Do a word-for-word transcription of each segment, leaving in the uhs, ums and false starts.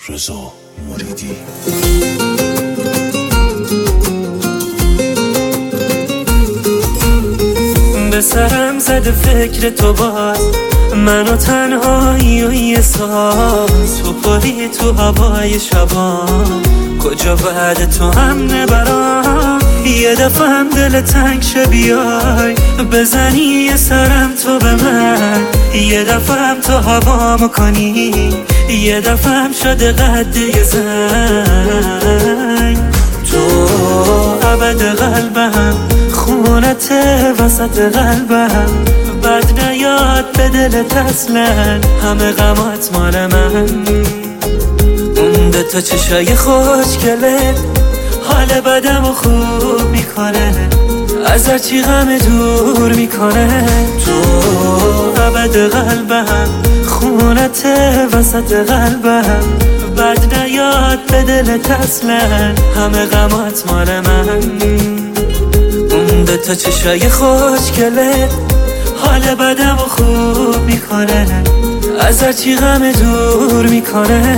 رضا مریدی. به سرم زده فکر تو باز، منو تنهایی و یه ساز، تو پری تو هوای شبان، کجا بعد تو هم نبرام. یه دفعه هم دل تنگ شه بیای بزنی یه سرم تو به من، یه دفعه هم تو هوامو کنی، یه دفعه هم شده قد یه زنگ. تو ابد قلبم، خونت وسط قلبم، بد نیاد به دلت اصلا، همه غمات مال من. اون دوتا چشای خوشگله حال بدم و خوب میکنه، از هرچی غم دور میکنه. تو ابد قلبم، خونت وسط قلبم، بد نیاد به دلت اصلا، همه غمات مال من. اون دوتا چشای خوشگله حال بدم و خوب میکنه، از هرچی غم دور میکنه.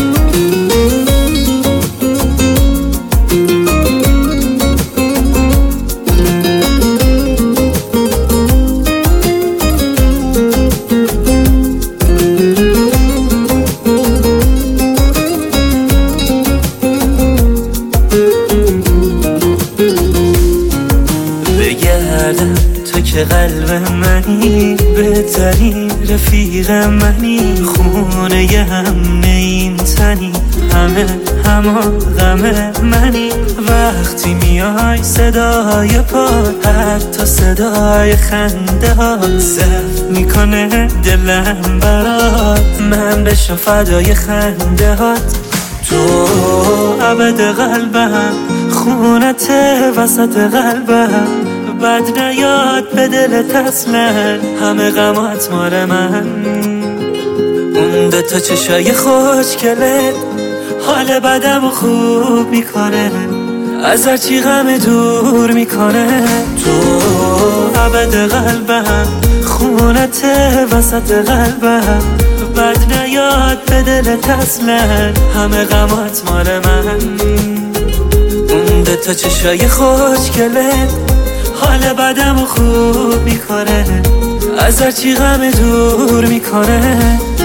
تو که قلب منی، بهترین رفیق منی، خونه ی هم این تنی، همه همه غم منی. وقتی میای صدای پات، حتی صدای خنده ها زفت میکنه دلم برات، من بشم فدای خنده هات. تو ابد قلبم، خونت وسط قلبم، بد نیاد به دلت اصلا، همه غمات مال من. اون دوتا چشای خوشگله حال بدم و خوب میکنه، از هرچی غم دور میکنه. تو ابد قلبم، خونت وسط قلبم، بد نیاد به دلت اصلا، همه غمات مال من. اون دوتا چشای خوشگله حال بدم و خوب میکنه، از هرچی غم دور میکنه.